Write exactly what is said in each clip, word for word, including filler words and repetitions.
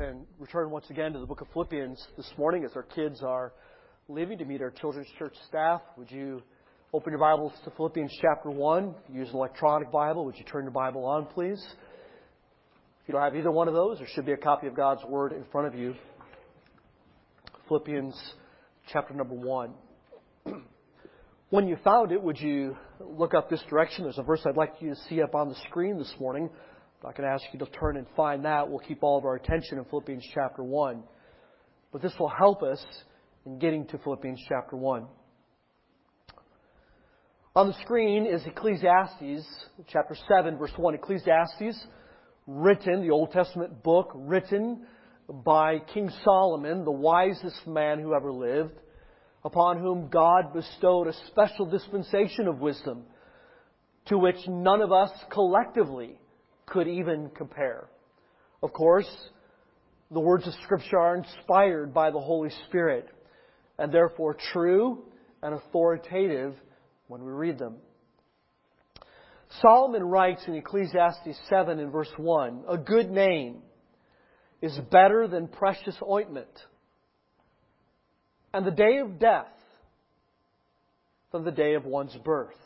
and return once again to the book of Philippians this morning as our kids are leaving to meet our children's church staff. Would you open your Bibles to Philippians chapter one? If you use an electronic Bible, would you turn your Bible on, please? If you don't have either one of those, there should be a copy of God's Word in front of you. Philippians chapter number one. When you found it, would you look up this direction? There's a verse I'd like you to see up on the screen this morning. I'm not going to ask you to turn and find that. We'll keep all of our attention in Philippians chapter one. But this will help us in getting to Philippians chapter one. On the screen is Ecclesiastes chapter seven, verse one. Ecclesiastes, written, the Old Testament book, written by King Solomon, the wisest man who ever lived, upon whom God bestowed a special dispensation of wisdom to which none of us collectively could even compare. Of course, the words of Scripture are inspired by the Holy Spirit and therefore true and authoritative when we read them. Solomon writes in Ecclesiastes seven in verse one, "A good name is better than precious ointment, and the day of death than the day of one's birth."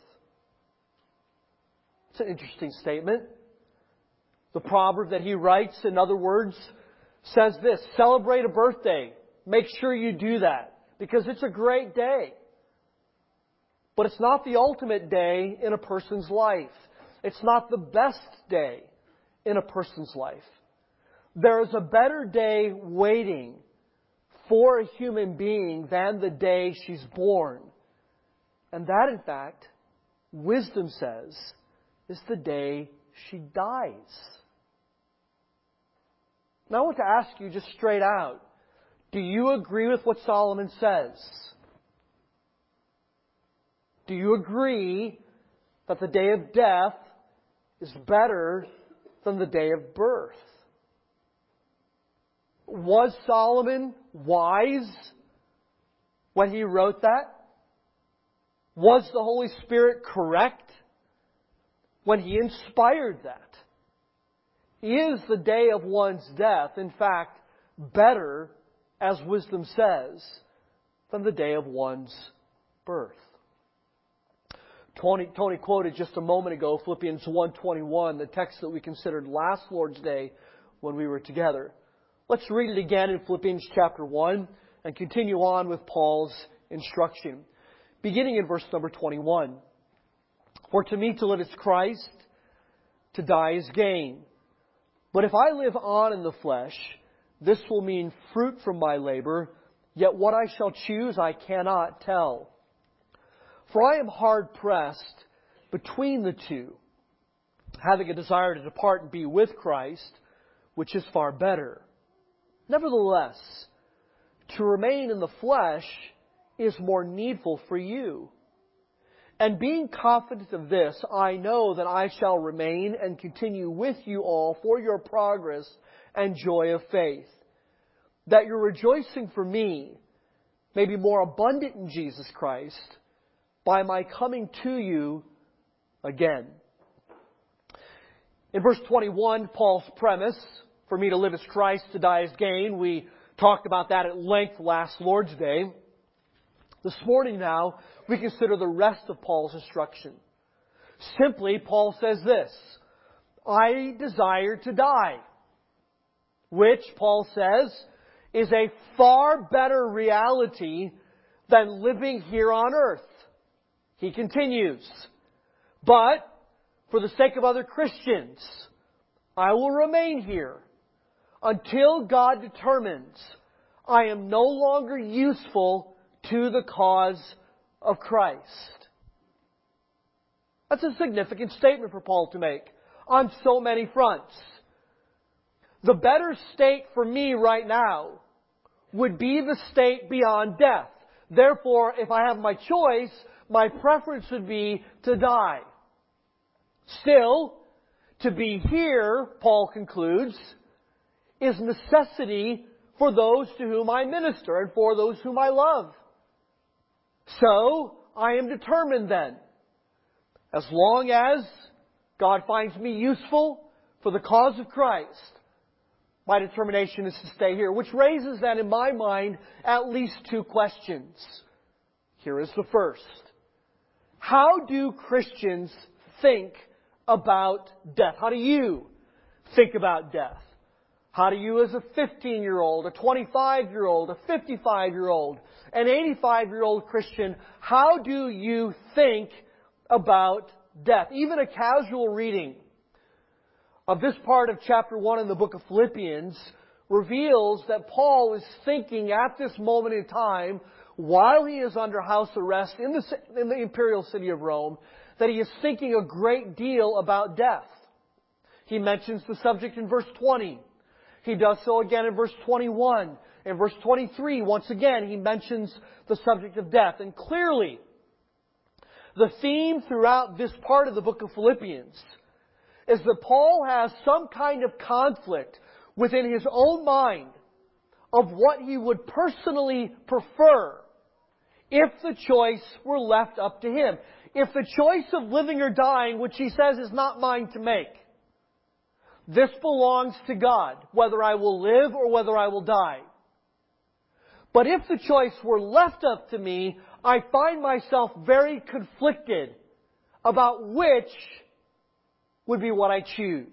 It's an interesting statement. The proverb that he writes, in other words, says this: celebrate a birthday. Make sure you do that, because it's a great day. But it's not the ultimate day in a person's life. It's not the best day in a person's life. There is a better day waiting for a human being than the day she's born. And that, in fact, wisdom says, is the day she dies. Now I want to ask you just straight out, do you agree with what Solomon says? Do you agree that the day of death is better than the day of birth? Was Solomon wise when he wrote that? Was the Holy Spirit correct when He inspired that? Is the day of one's death, in fact, better, as wisdom says, than the day of one's birth? Tony, Tony quoted just a moment ago Philippians one twenty-one, the text that we considered last Lord's Day when we were together. Let's read it again in Philippians chapter one and continue on with Paul's instruction. Beginning in verse number twenty-one. "For to me to live is Christ, to die is gain. But if I live on in the flesh, this will mean fruit from my labor, yet what I shall choose I cannot tell. For I am hard-pressed between the two, having a desire to depart and be with Christ, which is far better. Nevertheless, to remain in the flesh is more needful for you. And being confident of this, I know that I shall remain and continue with you all for your progress and joy of faith, that your rejoicing for me may be more abundant in Jesus Christ by my coming to you again." In verse twenty-one, Paul's premise, "For me to live is Christ, to die is gain." We talked about that at length last Lord's Day. This morning now, we consider the rest of Paul's instruction. Simply, Paul says this: "I desire to die," which, Paul says, is a far better reality than living here on earth. He continues, "But for the sake of other Christians, I will remain here until God determines I am no longer useful to the cause of Christ." That's a significant statement for Paul to make on so many fronts. The better state for me right now would be the state beyond death. Therefore, if I have my choice, my preference would be to die. Still, to be here, Paul concludes, is necessity for those to whom I minister and for those whom I love. So, I am determined then, as long as God finds me useful for the cause of Christ, my determination is to stay here. Which raises then in my mind at least two questions. Here is the first. How do Christians think about death? How do you think about death? How do you as a fifteen-year-old, a twenty-five-year-old, a fifty-five-year-old, an eighty-five-year-old Christian, how do you think about death? Even a casual reading of this part of chapter one in the book of Philippians reveals that Paul is thinking at this moment in time, while he is under house arrest in the, in the imperial city of Rome, that he is thinking a great deal about death. He mentions the subject in verse twenty. He does so again in verse twenty-one. In verse twenty-three, once again, he mentions the subject of death. And clearly, the theme throughout this part of the book of Philippians is that Paul has some kind of conflict within his own mind of what he would personally prefer if the choice were left up to him. If the choice of living or dying, which he says is not mine to make, this belongs to God, whether I will live or whether I will die. But if the choice were left up to me, I find myself very conflicted about which would be what I choose.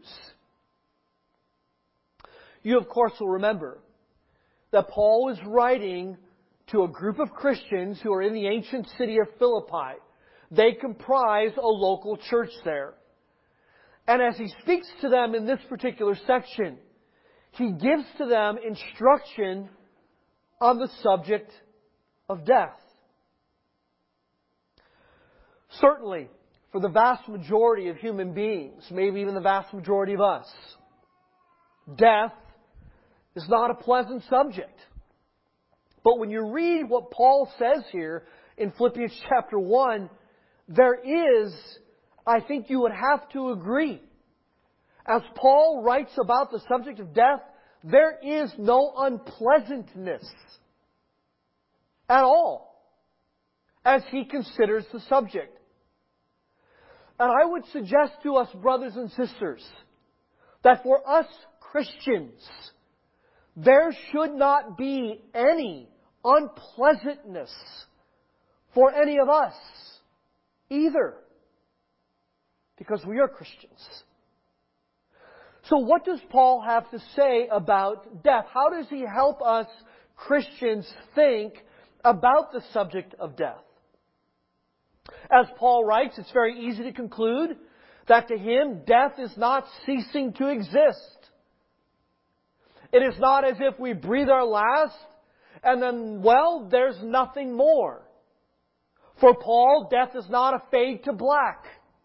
You, of course, will remember that Paul was writing to a group of Christians who are in the ancient city of Philippi. They comprise a local church there. And as he speaks to them in this particular section, he gives to them instruction on the subject of death. Certainly, for the vast majority of human beings, maybe even the vast majority of us, death is not a pleasant subject. But when you read what Paul says here in Philippians chapter one, there is, I think you would have to agree, as Paul writes about the subject of death, there is no unpleasantness at all as he considers the subject. And I would suggest to us, brothers and sisters, that for us Christians, there should not be any unpleasantness for any of us either, because we are Christians. So what does Paul have to say about death? How does he help us Christians think about the subject of death? As Paul writes, it's very easy to conclude that to him, death is not ceasing to exist. It is not as if we breathe our last and then, well, there's nothing more. For Paul, death is not a fade to black.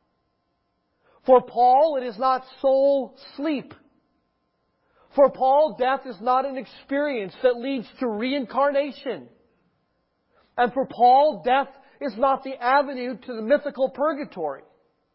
For Paul, it is not soul sleep. For Paul, death is not an experience that leads to reincarnation. And for Paul, death is not the avenue to the mythical purgatory.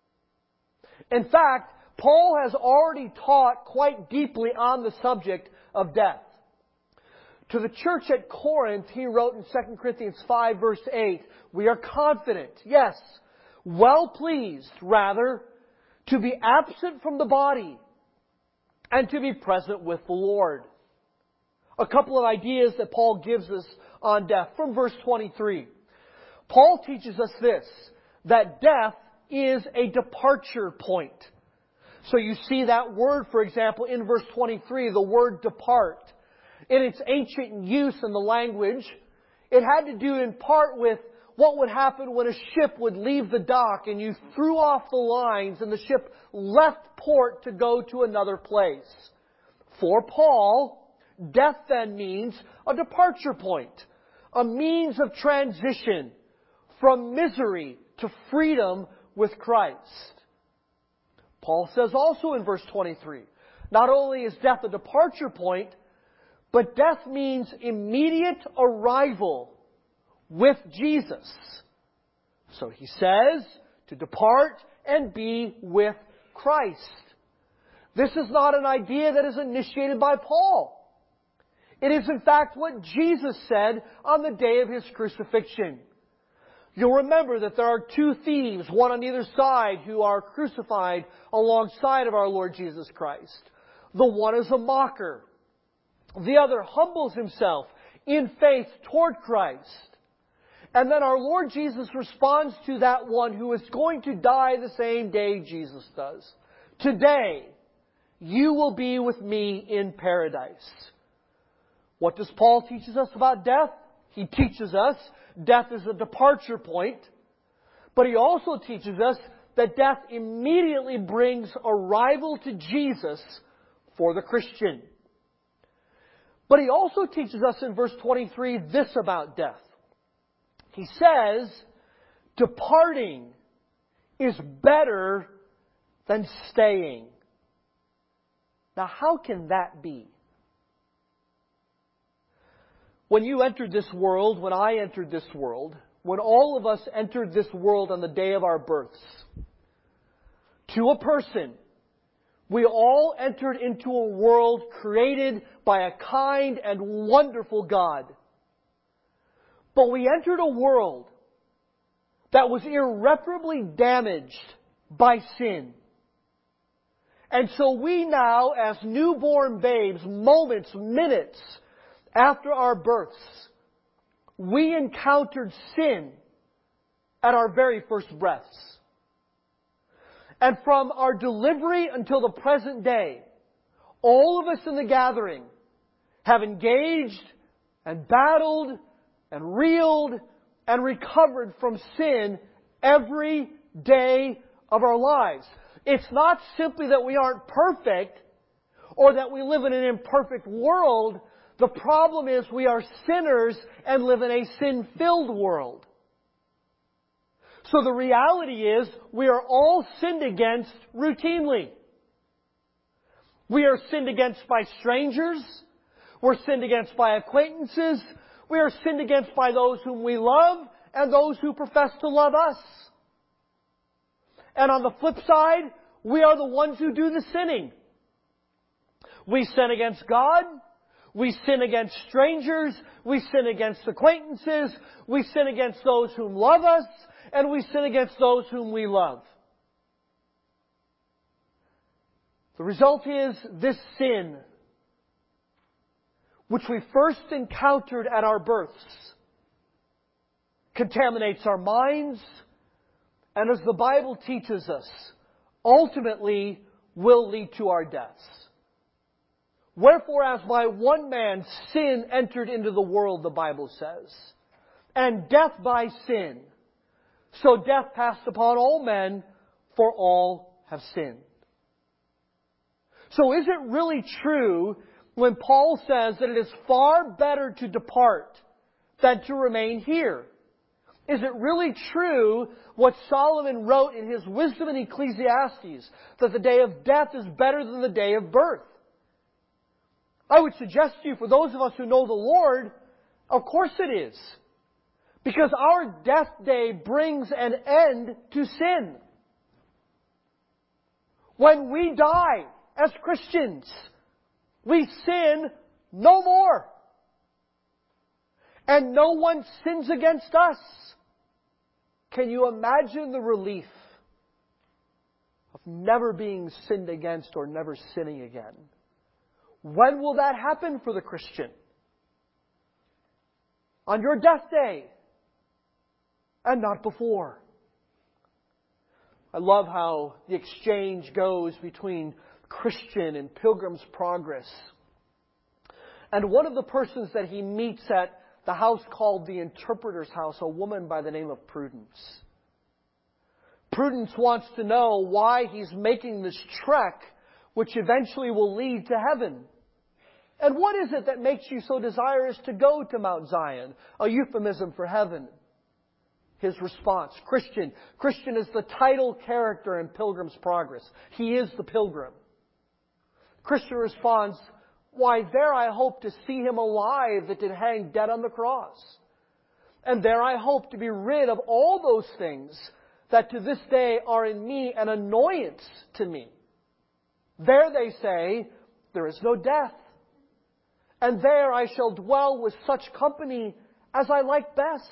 In fact, Paul has already taught quite deeply on the subject of death. To the church at Corinth, he wrote in Second Corinthians five verse eight, we are confident, yes, well pleased, rather, to be absent from the body and to be present with the Lord. A couple of ideas that Paul gives us on death from verse twenty-three. Paul teaches us this, that death is a departure point. So you see that word, for example, in verse twenty-three, the word depart. In its ancient use in the language, it had to do in part with what would happen when a ship would leave the dock and you threw off the lines and the ship left port to go to another place. For Paul, death then means a departure point, a means of transition from misery to freedom with Christ. Paul says also in verse twenty-three, not only is death a departure point, but death means immediate arrival with Jesus. So he says to depart and be with Christ. This is not an idea that is initiated by Paul. It is in fact what Jesus said on the day of His crucifixion. You'll remember that there are two thieves, one on either side, who are crucified alongside of our Lord Jesus Christ. The one is a mocker. The other humbles himself in faith toward Christ. And then our Lord Jesus responds to that one who is going to die the same day Jesus does. Today, you will be with me in paradise. What does Paul teach us about death? He teaches us death is a departure point. But he also teaches us that death immediately brings arrival to Jesus for the Christian. But he also teaches us in verse twenty-three this about death. He says, departing is better than staying. Now, how can that be? When you entered this world, when I entered this world, when all of us entered this world on the day of our births, to a person, we all entered into a world created by a kind and wonderful God. But we entered a world that was irreparably damaged by sin. And so we now, as newborn babes, moments, minutes after our births, we encountered sin at our very first breaths. And from our delivery until the present day, all of us in the gathering have engaged and battled and reeled and recovered from sin every day of our lives. It's not simply that we aren't perfect or that we live in an imperfect world. The problem is we are sinners and live in a sin-filled world. So the reality is we are all sinned against routinely. We are sinned against by strangers. We're sinned against by acquaintances. We are sinned against by those whom we love and those who profess to love us. And on the flip side, we are the ones who do the sinning. We sin against God. We sin against strangers. We sin against acquaintances. We sin against those whom love us. And we sin against those whom we love. The result is this sin, which we first encountered at our births, contaminates our minds, and as the Bible teaches us, ultimately will lead to our deaths. Wherefore, as by one man sin entered into the world, the Bible says, and death by sin, so death passed upon all men, for all have sinned. So is it really true when Paul says that it is far better to depart than to remain here? Is it really true what Solomon wrote in his wisdom in Ecclesiastes, that the day of death is better than the day of birth? I would suggest to you, for those of us who know the Lord, of course it is. Because our death day brings an end to sin. When we die as Christians, we sin no more. And no one sins against us. Can you imagine the relief of never being sinned against or never sinning again? When will that happen for the Christian? On your death day. And not before. I love how the exchange goes between Christian and Pilgrim's Progress. And one of the persons that he meets at the house called the Interpreter's House, a woman by the name of Prudence. Prudence wants to know why he's making this trek, which eventually will lead to heaven. And what is it that makes you so desirous to go to Mount Zion? A euphemism for heaven. His response, Christian. Christian is the title character in Pilgrim's Progress. He is the pilgrim. Christian responds, why, there I hope to see Him alive that did hang dead on the cross. And there I hope to be rid of all those things that to this day are in me an annoyance to me. There, they say, there is no death. And there I shall dwell with such company as I like best.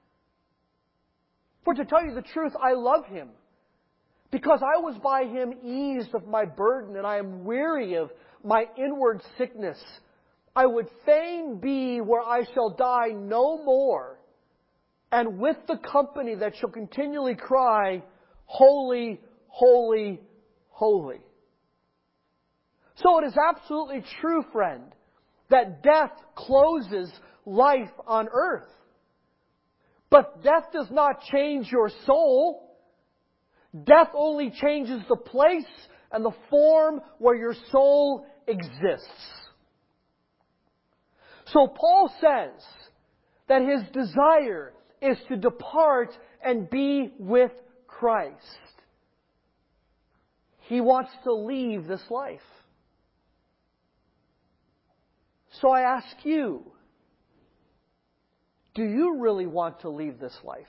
For to tell you the truth, I love Him, because I was by Him eased of my burden, and I am weary of my inward sickness. I would fain be where I shall die no more, and with the company that shall continually cry, Holy, holy, holy. So it is absolutely true, friend, that death closes life on earth. But death does not change your soul. Death only changes the place and the form where your soul exists. So Paul says that his desire is to depart and be with Christ. He wants to leave this life. So I ask you, do you really want to leave this life?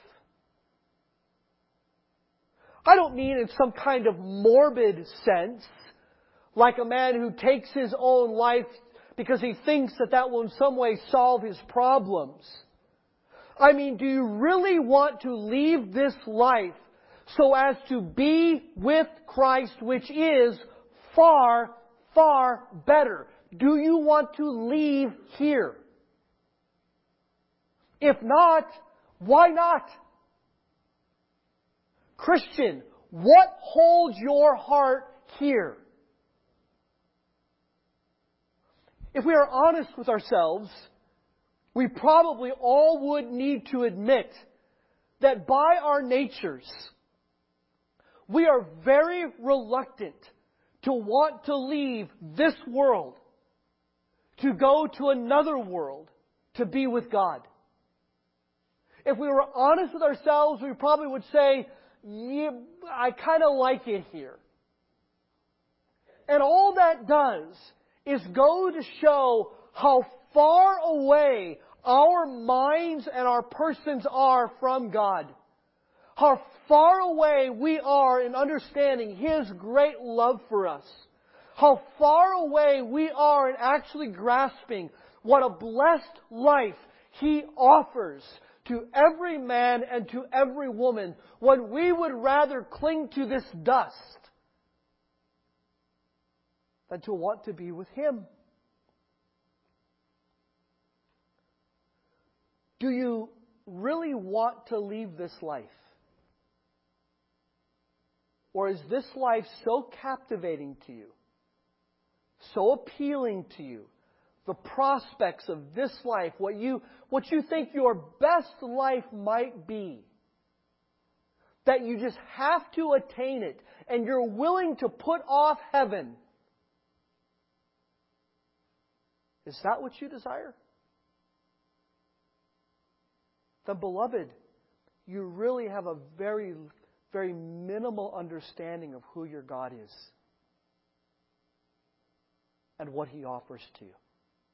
I don't mean in some kind of morbid sense, like a man who takes his own life because he thinks that that will in some way solve his problems. I mean, do you really want to leave this life so as to be with Christ, which is far, far better? Do you want to leave here? If not, why not? Christian, what holds your heart here? If we are honest with ourselves, we probably all would need to admit that by our natures, we are very reluctant to want to leave this world, to go to another world, to be with God. If we were honest with ourselves, we probably would say, yeah, I kind of like it here. And all that does is go to show how far away our minds and our persons are from God. How far away we are in understanding His great love for us. How far away we are in actually grasping what a blessed life He offers to every man and to every woman, when we would rather cling to this dust than to want to be with Him. Do you really want to leave this life? Or is this life so captivating to you, so appealing to you, the prospects of this life, what you, what you think your best life might be, that you just have to attain it, and you're willing to put off heaven? Is that what you desire? Then, beloved, you really have a very, very minimal understanding of who your God is and what He offers to you.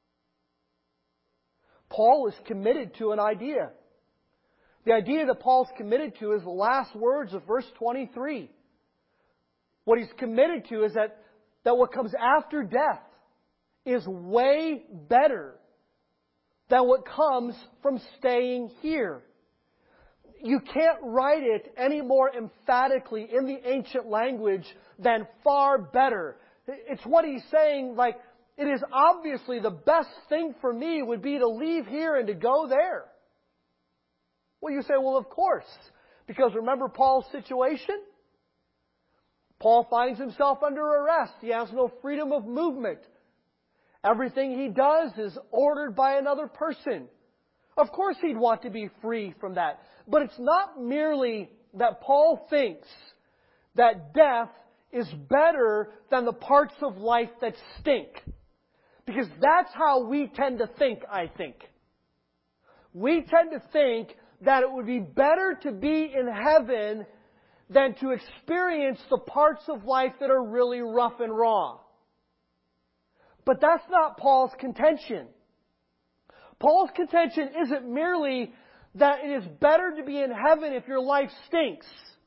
Paul is committed to an idea. The idea that Paul's committed to is the last words of verse twenty-three. What he's committed to is that, that what comes after death is way better than what comes from staying here. You can't write it any more emphatically in the ancient language than far better. It's what he's saying, like, it is obviously the best thing for me would be to leave here and to go there. Well, you say, well, of course. Because remember Paul's situation? Paul finds himself under arrest. He has no freedom of movement. Everything he does is ordered by another person. Of course he'd want to be free from that. But it's not merely that Paul thinks that death is better than the parts of life that stink. Because that's how we tend to think, I think. We tend to think that it would be better to be in heaven than to experience the parts of life that are really rough and raw. But that's not Paul's contention. Paul's contention isn't merely that it is better to be in heaven if your life stinks.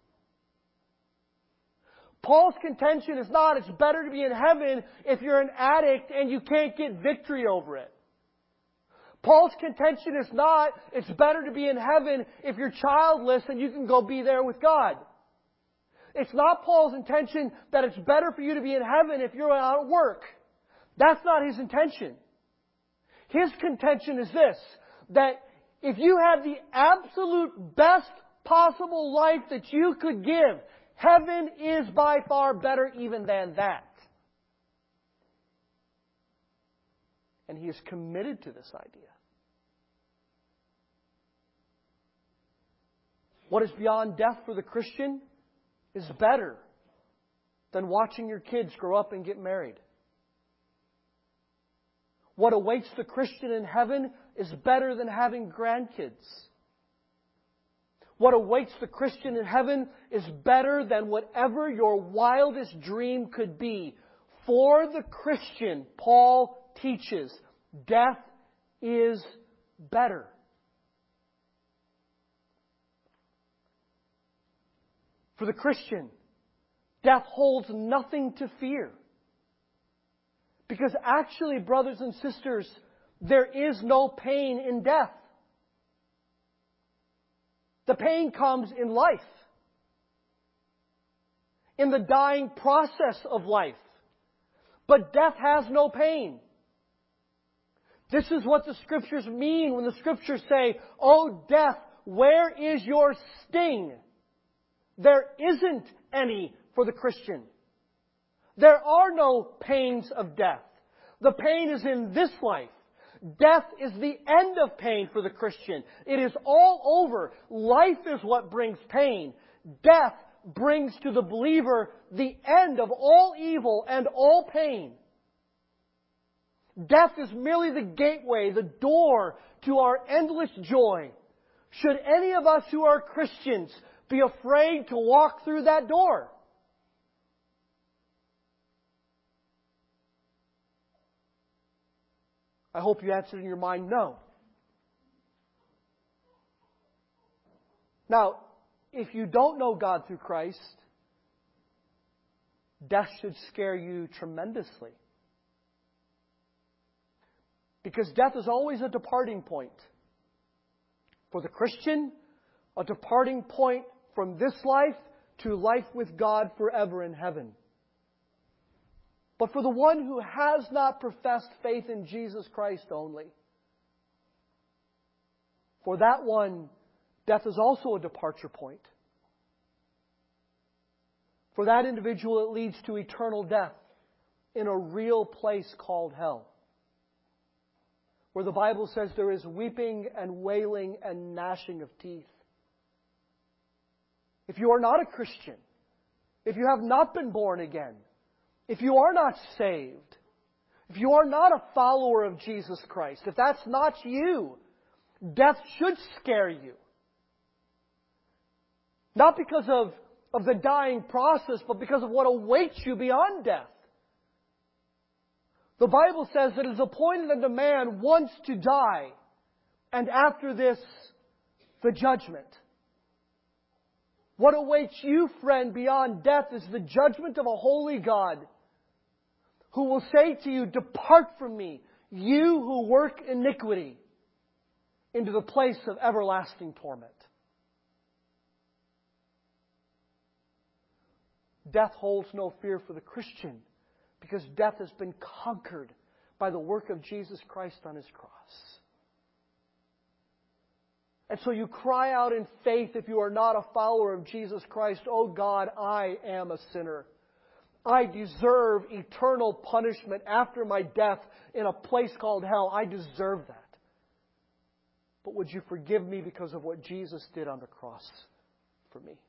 Paul's contention is not it's better to be in heaven if you're an addict and you can't get victory over it. Paul's contention is not it's better to be in heaven if you're childless and you can go be there with God. It's not Paul's intention that it's better for you to be in heaven if you're out of work. That's not his intention. His contention is this, that if you had the absolute best possible life that you could give, heaven is by far better even than that. And he is committed to this idea. What is beyond death for the Christian is better than watching your kids grow up and get married. What awaits the Christian in heaven is better than having grandkids. What awaits the Christian in heaven is better than whatever your wildest dream could be. For the Christian, Paul teaches, death is better. For the Christian, death holds nothing to fear. Because actually, brothers and sisters, there is no pain in death. The pain comes in life, in the dying process of life. But death has no pain. This is what the Scriptures mean when the Scriptures say, "Oh, death, where is your sting?" There isn't any for the Christian. There are no pains of death. The pain is in this life. Death is the end of pain for the Christian. It is all over. Life is what brings pain. Death brings to the believer the end of all evil and all pain. Death is merely the gateway, the door to our endless joy. Should any of us who are Christians be afraid to walk through that door? I hope you answered in your mind, no. Now, if you don't know God through Christ, death should scare you tremendously. Because death is always a departing point. For the Christian, a departing point from this life to life with God forever in heaven. But for the one who has not professed faith in Jesus Christ only, for that one, death is also a departure point. For that individual, it leads to eternal death in a real place called hell, where the Bible says there is weeping and wailing and gnashing of teeth. If you are not a Christian, if you have not been born again, if you are not saved, if you are not a follower of Jesus Christ, if that's not you, death should scare you. Not because of, of the dying process, but because of what awaits you beyond death. The Bible says that it is appointed unto man once to die, and after this, the judgment. What awaits you, friend, beyond death is the judgment of a holy God, who will say to you, "Depart from me, you who work iniquity," into the place of everlasting torment. Death holds no fear for the Christian, because death has been conquered by the work of Jesus Christ on His cross. And so you cry out in faith, if you are not a follower of Jesus Christ, "Oh God, I am a sinner. I deserve eternal punishment after my death in a place called hell. I deserve that. But would you forgive me because of what Jesus did on the cross for me?"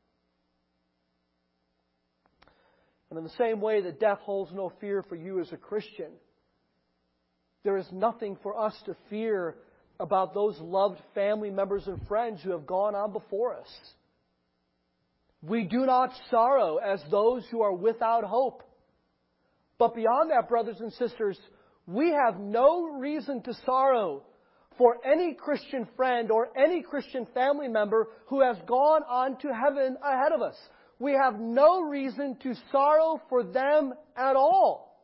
And in the same way that death holds no fear for you as a Christian, there is nothing for us to fear about those loved family members and friends who have gone on before us. We do not sorrow as those who are without hope. But beyond that, brothers and sisters, we have no reason to sorrow for any Christian friend or any Christian family member who has gone on to heaven ahead of us. We have no reason to sorrow for them at all.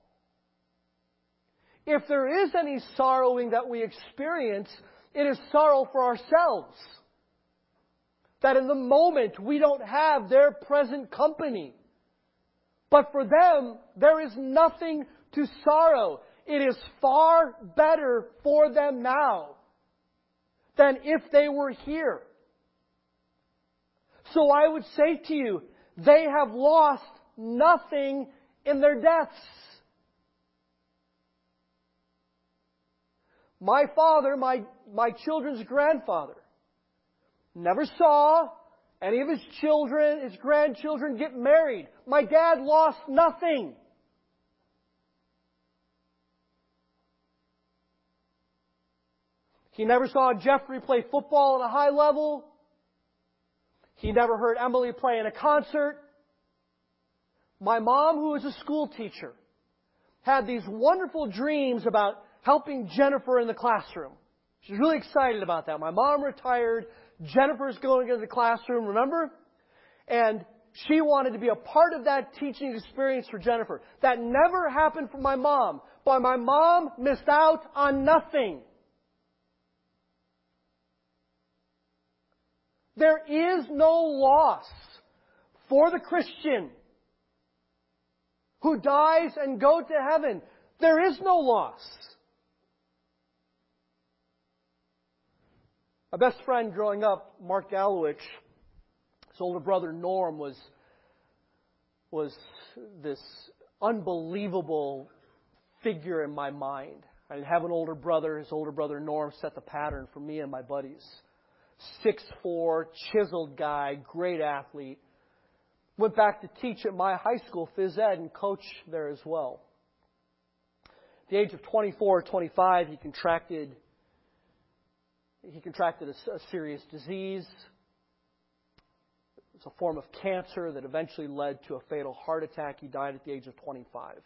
If there is any sorrowing that we experience, it is sorrow for ourselves. That in the moment we don't have their present company. But for them, there is nothing to sorrow. It is far better for them now than if they were here. So I would say to you, they have lost nothing in their deaths. My father, my, my children's grandfather, never saw any of his children, his grandchildren get married. My dad lost nothing. He never saw Jeffrey play football at a high level. He never heard Emily play in a concert. My mom, who was a school teacher, had these wonderful dreams about helping Jennifer in the classroom. She's really excited about that. My mom retired. Jennifer's going into the classroom, remember? And she wanted to be a part of that teaching experience for Jennifer. That never happened for my mom. But my mom missed out on nothing. There is no loss for the Christian who dies and goes to heaven. There is no loss. My best friend growing up, Mark Galowich, his older brother Norm was, was this unbelievable figure in my mind. I didn't have an older brother. His older brother Norm set the pattern for me and my buddies. six foot four, chiseled guy, great athlete. Went back to teach at my high school, phys ed, and coach there as well. At the age of twenty-four or twenty-five, he contracted He contracted a, a serious disease. It was a form of cancer that eventually led to a fatal heart attack. He died at the age of twenty-five.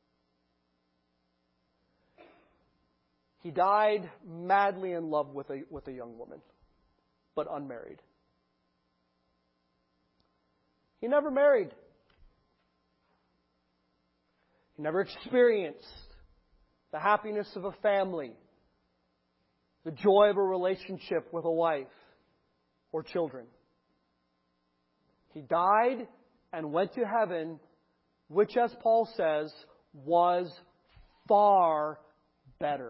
He died madly in love with a, with a young woman, but unmarried. He never married. He never experienced the happiness of a family, the joy of a relationship with a wife or children. He died and went to heaven, which, as Paul says, was far better.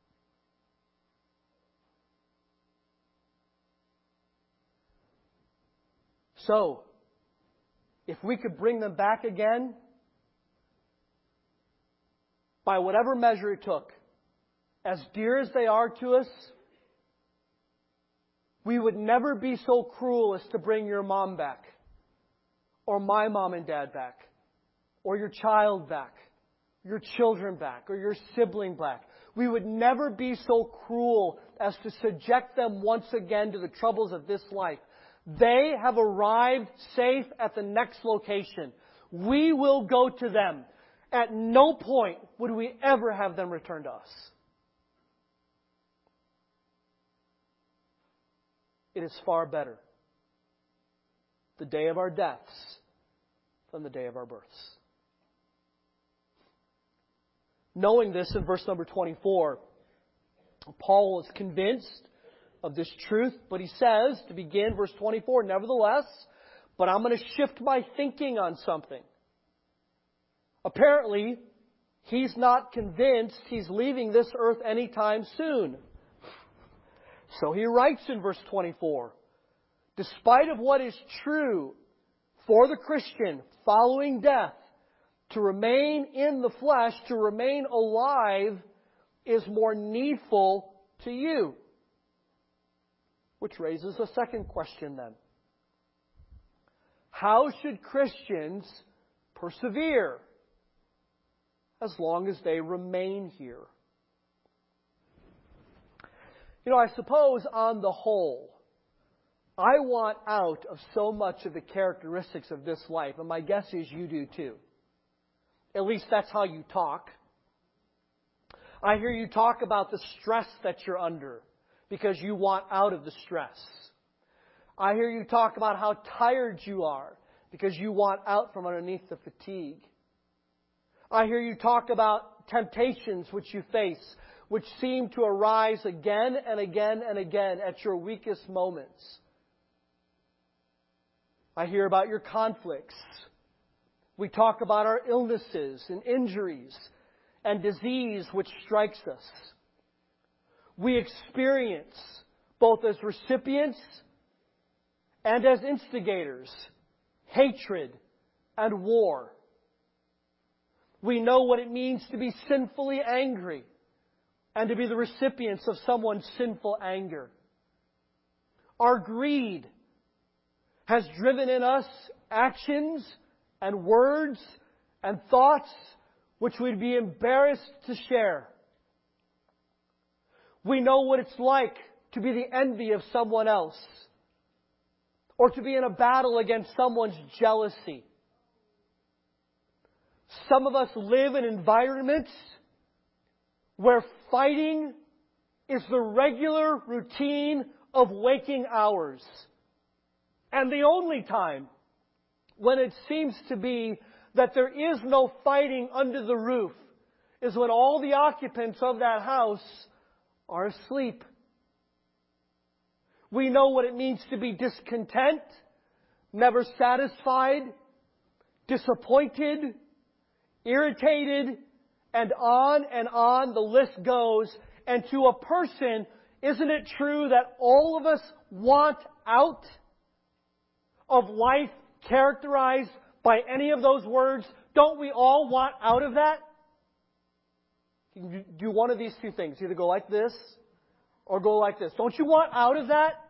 So, if we could bring them back again, by whatever measure it took, as dear as they are to us, we would never be so cruel as to bring your mom back, or my mom and dad back, or your child back, your children back, or your sibling back. We would never be so cruel as to subject them once again to the troubles of this life. They have arrived safe at the next location. We will go to them. At no point would we ever have them return to us. It is far better, the day of our deaths, than the day of our births. Knowing this, in verse number twenty-four, Paul is convinced of this truth, but he says, to begin verse twenty-four, nevertheless, but I'm going to shift my thinking on something. Apparently, he's not convinced he's leaving this earth anytime soon. So he writes in verse twenty-four, despite of what is true for the Christian following death, to remain in the flesh, to remain alive, is more needful to you. Which raises a second question then. How should Christians persevere as long as they remain here? You know, I suppose on the whole, I want out of so much of the characteristics of this life, and my guess is you do too. At least that's how you talk. I hear you talk about the stress that you're under because you want out of the stress. I hear you talk about how tired you are because you want out from underneath the fatigue. I hear you talk about temptations which you face, which seem to arise again and again and again at your weakest moments. I hear about your conflicts. We talk about our illnesses and injuries and disease which strikes us. We experience, both as recipients and as instigators, hatred and war. We know what it means to be sinfully angry and to be the recipients of someone's sinful anger. Our greed has driven in us actions and words and thoughts which we'd be embarrassed to share. We know what it's like to be the envy of someone else, or to be in a battle against someone's jealousy. Some of us live in environments where fighting is the regular routine of waking hours. And the only time when it seems to be that there is no fighting under the roof is when all the occupants of that house are asleep. We know what it means to be discontent, never satisfied, disappointed, irritated, and on and on the list goes. And to a person, isn't it true that all of us want out of life characterized by any of those words? Don't we all want out of that? You can do one of these two things. Either go like this or go like this. Don't you want out of that?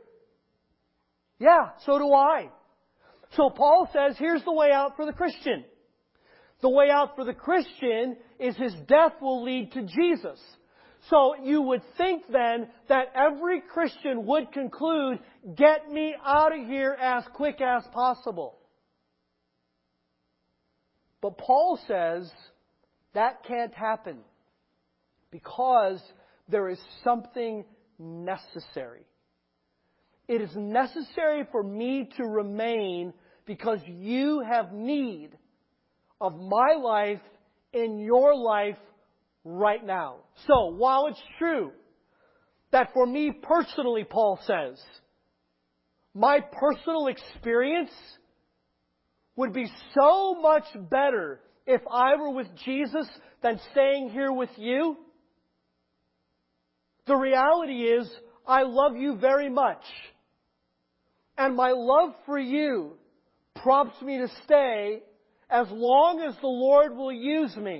Yeah, so do I. So Paul says, here's the way out for the Christian. The way out for the Christian is his death will lead to Jesus. So you would think then that every Christian would conclude, get me out of here as quick as possible. But Paul says that can't happen because there is something necessary. It is necessary for me to remain because you have need of my life in your life right now. So, while it's true that for me personally, Paul says, my personal experience would be so much better if I were with Jesus than staying here with you. The reality is, I love you very much. And my love for you prompts me to stay as long as the Lord will use me.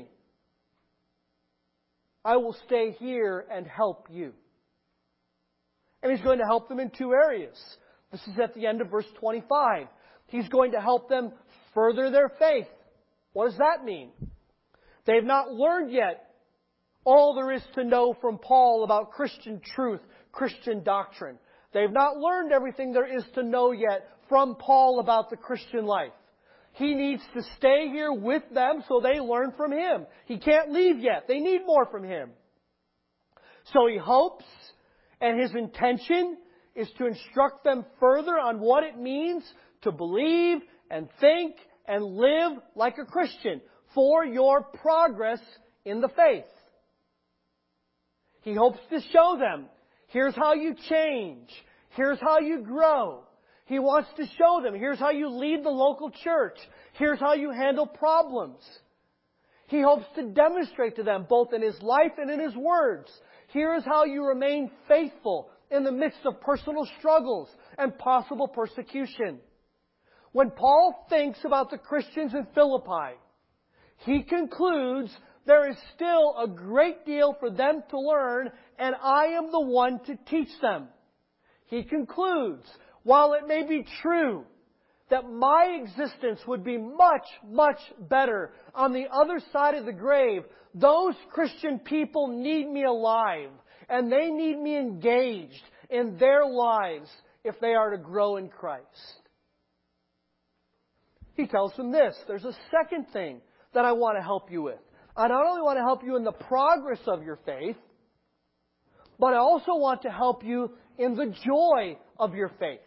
I will stay here and help you. And He's going to help them in two areas. This is at the end of verse twenty-five. He's going to help them further their faith. What does that mean? They've not learned yet all there is to know from Paul about Christian truth, Christian doctrine. They've not learned everything there is to know yet from Paul about the Christian life. He needs to stay here with them so they learn from him. He can't leave yet. They need more from him. So he hopes, and his intention is to instruct them further on what it means to believe and think and live like a Christian for your progress in the faith. He hopes to show them, here's how you change. Here's how you grow. He wants to show them, here's how you lead the local church. Here's how you handle problems. He hopes to demonstrate to them, both in his life and in his words, here is how you remain faithful in the midst of personal struggles and possible persecution. When Paul thinks about the Christians in Philippi, he concludes there is still a great deal for them to learn, and I am the one to teach them. He concludes, while it may be true that my existence would be much, much better on the other side of the grave, those Christian people need me alive, and they need me engaged in their lives if they are to grow in Christ. He tells them this, there's a second thing that I want to help you with. I not only want to help you in the progress of your faith, but I also want to help you in the joy of your faith.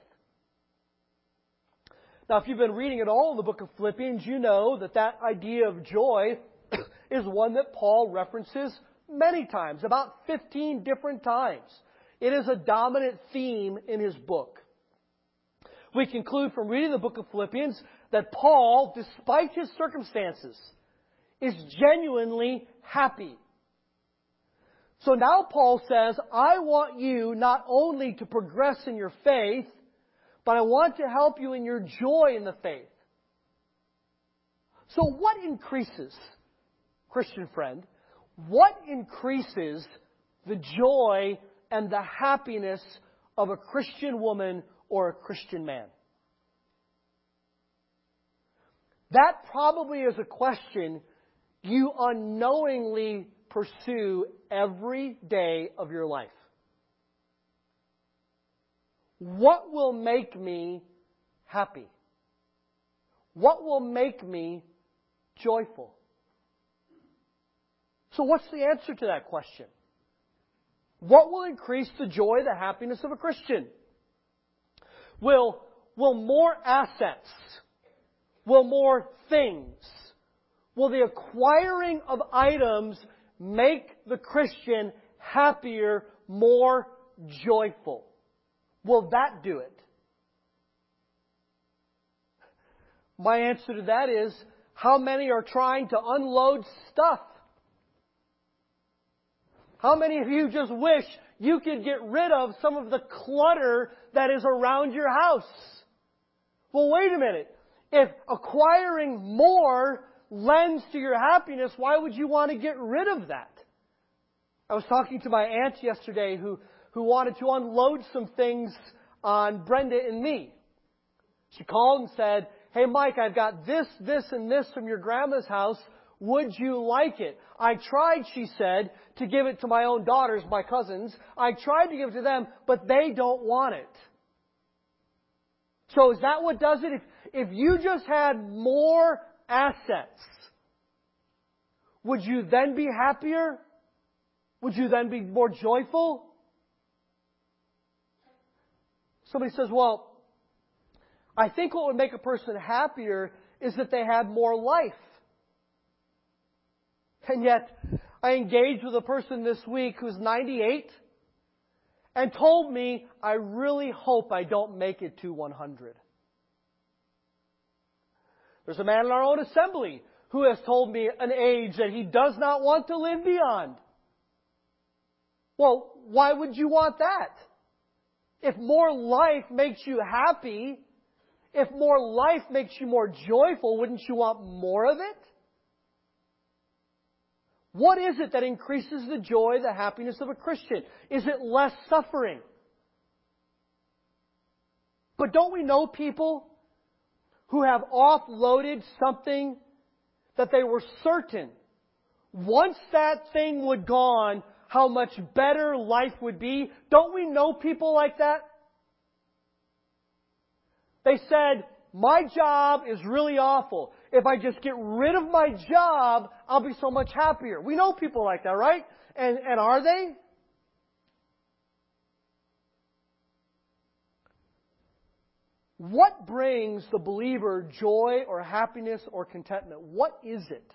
Now, if you've been reading at all in the book of Philippians, you know that that idea of joy is one that Paul references many times, about fifteen different times. It is a dominant theme in his book. We conclude from reading the book of Philippians that Paul, despite his circumstances, is genuinely happy. So now Paul says, I want you not only to progress in your faith, but I want to help you in your joy in the faith. So what increases, Christian friend, what increases the joy and the happiness of a Christian woman or a Christian man? That probably is a question you unknowingly pursue every day of your life. What will make me happy? What will make me joyful? So what's the answer to that question? What will increase the joy, the happiness of a Christian? Will, will more assets, will more things, will the acquiring of items make the Christian happier, more joyful? Will that do it? My answer to that is, how many are trying to unload stuff? How many of you just wish you could get rid of some of the clutter that is around your house? Well, wait a minute. If acquiring more lends to your happiness, why would you want to get rid of that? I was talking to my aunt yesterday who, who wanted to unload some things on Brenda and me. She called and said, hey Mike, I've got this, this, and this from your grandma's house. Would you like it? I tried, she said, to give it to my own daughters, my cousins. I tried to give it to them, but they don't want it. So is that what does it? If, if you just had more assets, would you then be happier? Would you then be more joyful? Somebody says, well, I think what would make a person happier is that they had more life. And yet, I engaged with a person this week who's ninety-eight and told me, I really hope I don't make it to one hundred. There's a man in our own assembly who has told me an age that he does not want to live beyond. Well, why would you want that? If more life makes you happy, if more life makes you more joyful, wouldn't you want more of it? What is it that increases the joy, the happiness of a Christian? Is it less suffering? But don't we know people who have offloaded something that they were certain, once that thing would gone, how much better life would be? Don't we know people like that? They said, my job is really awful. If I just get rid of my job, I'll be so much happier. We know people like that, right? And, and are they? What brings the believer joy or happiness or contentment? What is it?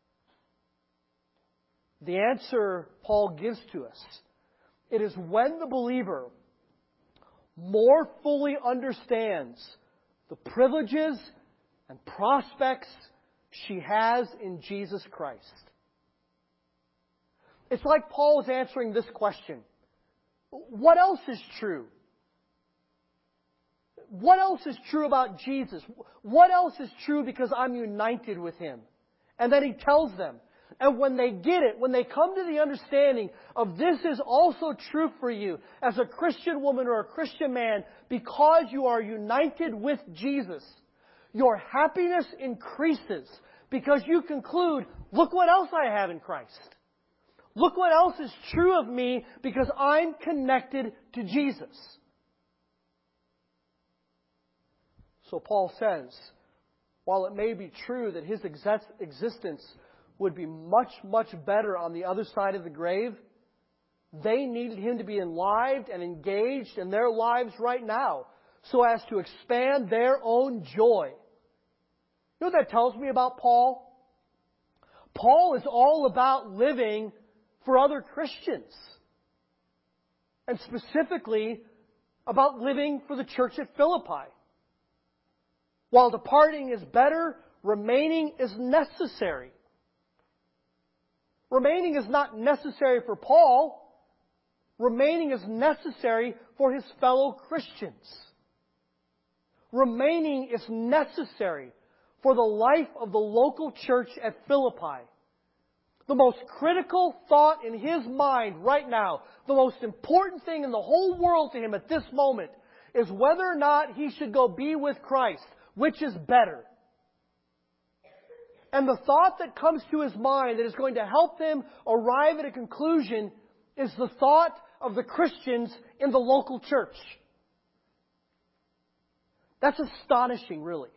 The answer Paul gives to us. It is when the believer more fully understands the privileges and prospects she has in Jesus Christ. It's like Paul is answering this question. What else is true? What else is true about Jesus? What else is true because I'm united with Him? And then he tells them. And when they get it, when they come to the understanding of this is also true for you as a Christian woman or a Christian man, because you are united with Jesus, your happiness increases because you conclude, look what else I have in Christ. Look what else is true of me because I'm connected to Jesus. So Paul says, while it may be true that his existence would be much, much better on the other side of the grave, they needed him to be enlivened and engaged in their lives right now so as to expand their own joy. You know what that tells me about Paul? Paul is all about living for other Christians. And specifically about living for the church at Philippi. While departing is better, remaining is necessary. Remaining is not necessary for Paul. Remaining is necessary for his fellow Christians. Remaining is necessary for the life of the local church at Philippi. The most critical thought in his mind right now, the most important thing in the whole world to him at this moment, is whether or not he should go be with Christ. Which is better? And the thought that comes to his mind that is going to help him arrive at a conclusion is the thought of the Christians in the local church. That's astonishing, really.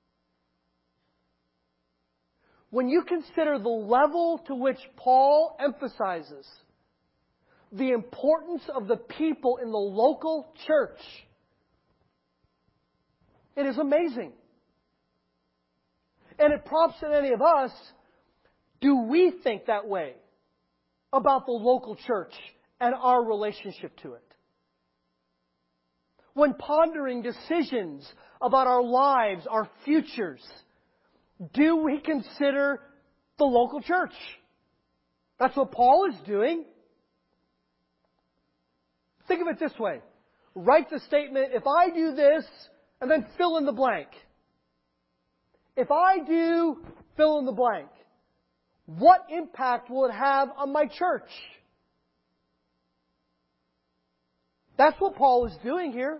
When you consider the level to which Paul emphasizes the importance of the people in the local church, it is amazing. And it prompts in any of us, do we think that way about the local church and our relationship to it? When pondering decisions about our lives, our futures, do we consider the local church? That's what Paul is doing. Think of it this way. Write the statement, if I do this, and then fill in the blank. If I do fill in the blank, what impact will it have on my church? That's what Paul is doing here.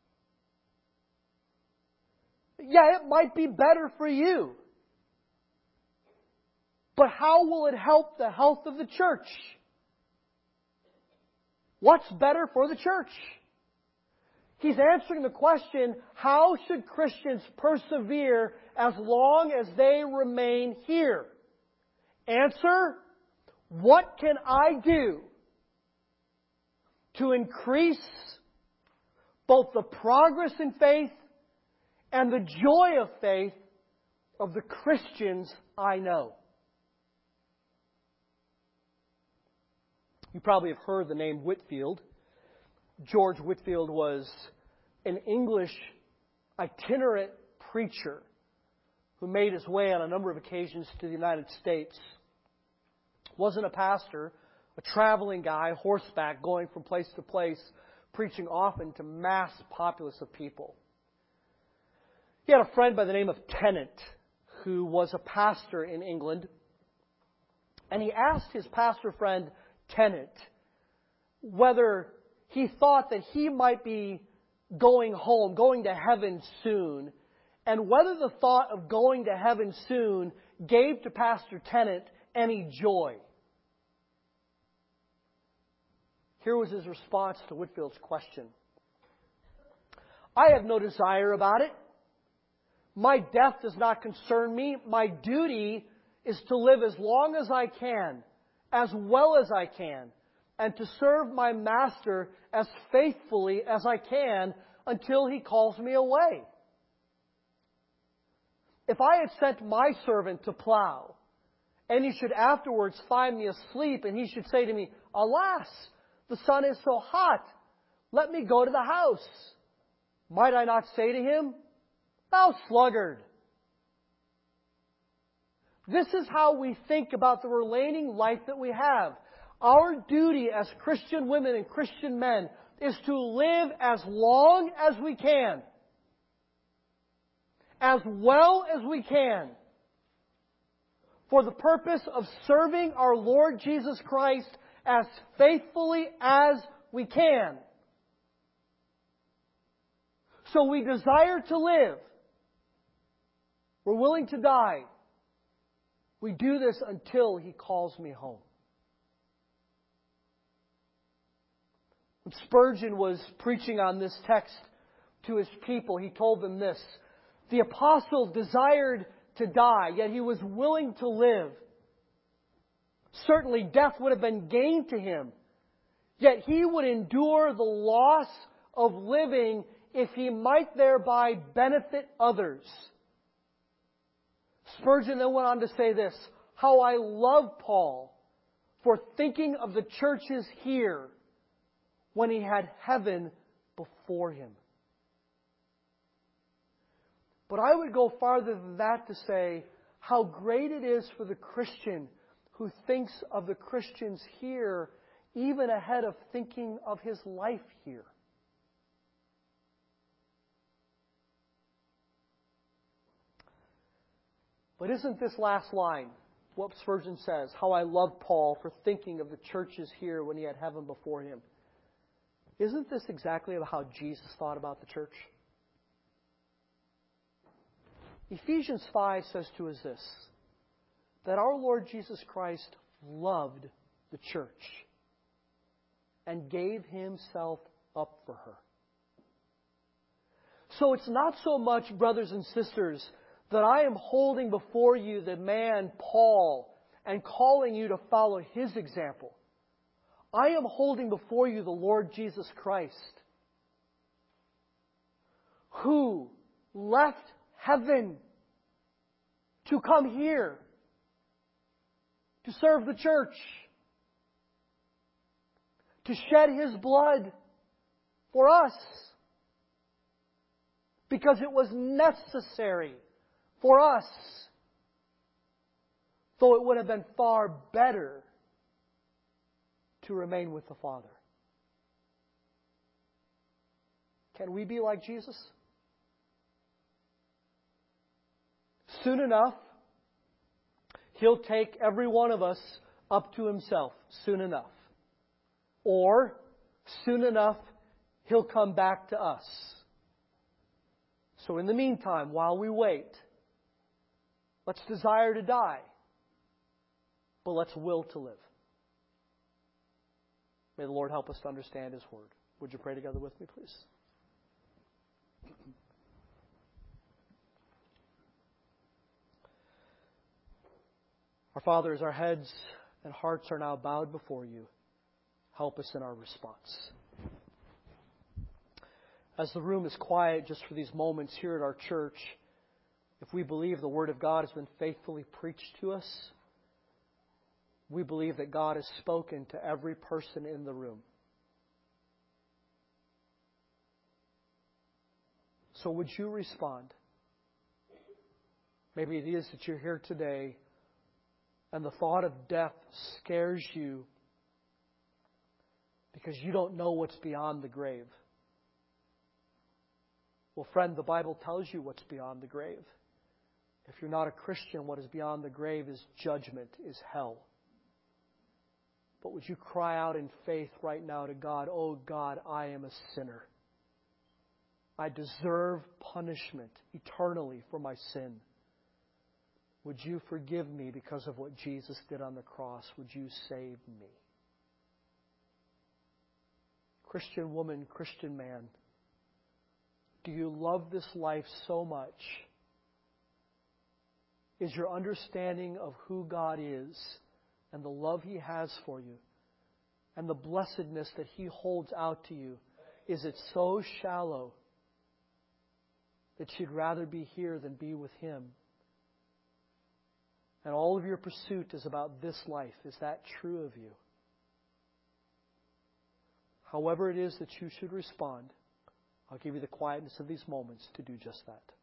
Yeah, it might be better for you. But how will it help the health of the church? What's better for the church? He's answering the question, how should Christians persevere as long as they remain here? Answer, what can I do to increase both the progress in faith and the joy of faith of the Christians I know? You probably have heard the name Whitefield. George Whitefield was an English itinerant preacher who made his way on a number of occasions to the United States. Wasn't a pastor, a traveling guy, horseback, going from place to place, preaching often to mass populace of people. He had a friend by the name of Tennant who was a pastor in England. And he asked his pastor friend Tennant whether he thought that he might be going home, going to heaven soon, and whether the thought of going to heaven soon gave to Pastor Tennant any joy. Here was his response to Whitefield's question. I have no desire about it. My death does not concern me. My duty is to live as long as I can, as well as I can, and to serve my master as faithfully as I can until he calls me away. If I had sent my servant to plow, and he should afterwards find me asleep, and he should say to me, alas, the sun is so hot, let me go to the house. Might I not say to him, thou sluggard? This is how we think about the remaining life that we have. Our duty as Christian women and Christian men is to live as long as we can, as well as we can, for the purpose of serving our Lord Jesus Christ as faithfully as we can. So we desire to live. We're willing to die. We do this until He calls me home. When Spurgeon was preaching on this text to his people, he told them this: the apostle desired to die, yet he was willing to live. Certainly death would have been gain to him, yet he would endure the loss of living if he might thereby benefit others. Spurgeon then went on to say this: how I love Paul for thinking of the churches here when he had heaven before him. But I would go farther than that to say how great it is for the Christian who thinks of the Christians here even ahead of thinking of his life here. But isn't this last line what Spurgeon says? How I love Paul for thinking of the churches here when he had heaven before him. Isn't this exactly how Jesus thought about the church? Ephesians five says to us this, that our Lord Jesus Christ loved the church and gave himself up for her. So it's not so much, brothers and sisters, that I am holding before you the man Paul and calling you to follow his example. I am holding before you the Lord Jesus Christ, who left heaven to come here to serve the church, to shed his blood for us, because it was necessary for us, though it would have been far better to remain with the Father. Can we be like Jesus? Soon enough, He'll take every one of us up to Himself. Soon enough. Or, soon enough, He'll come back to us. So in the meantime, while we wait, let's desire to die, but let's will to live. May the Lord help us to understand His Word. Would you pray together with me, please? Our Father, as our heads and hearts are now bowed before You, help us in our response. As the room is quiet just for these moments here at our church, if we believe the Word of God has been faithfully preached to us, we believe that God has spoken to every person in the room. So would you respond? Maybe it is that you're here today and the thought of death scares you because you don't know what's beyond the grave. Well, friend, the Bible tells you what's beyond the grave. If you're not a Christian, what is beyond the grave is judgment, is hell. But would you cry out in faith right now to God, "Oh God, I am a sinner. I deserve punishment eternally for my sin. Would you forgive me because of what Jesus did on the cross? Would you save me?" Christian woman, Christian man, do you love this life so much? Is your understanding of who God is and the love He has for you and the blessedness that He holds out to you, is it so shallow that you'd rather be here than be with Him? And all of your pursuit is about this life. Is that true of you? However it is that you should respond, I'll give you the quietness of these moments to do just that.